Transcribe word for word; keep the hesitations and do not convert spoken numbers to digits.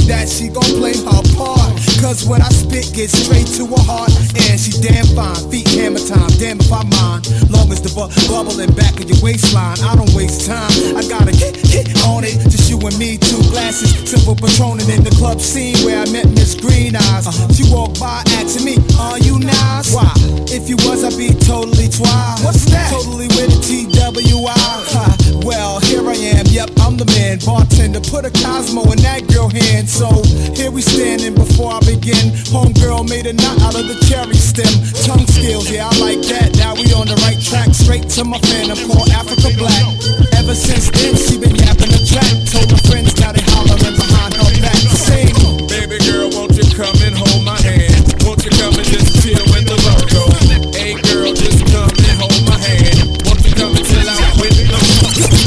that she gon' play her part. Cause what I spit gets straight to her heart. And she damn fine, feet hammer time, damn if I mind. Long as the bu- bubbling back of your waistline, I don't waste time. I gotta get, get on it, just you and me, two glasses, simple patroning in the club scene where I met Miss Green Eyes. Uh-huh. She walked by asking me, are you nice? Why? If you was, I'd be totally twice. What's that? Totally with a T W I. Ha. Well, here I am, yep, I'm the man. Bartender, put a Cosmo in that girl hand. So, here we standing before I begin. Homegirl made a knot out of the cherry stem. Tongue